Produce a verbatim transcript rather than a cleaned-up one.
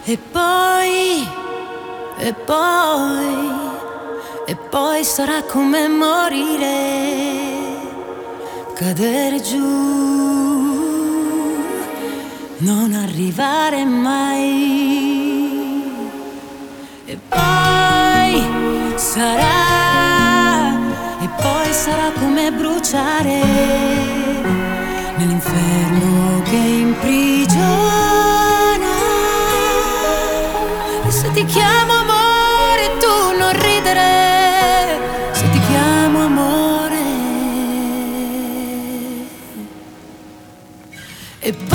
E poi, e poi, e poi sarà come morire, cadere giù, non arrivare mai. E poi sarà, e poi sarà come bruciare nell'inferno che imprigiona. E se ti chiamo amore tu non ridere, se ti chiamo amore. E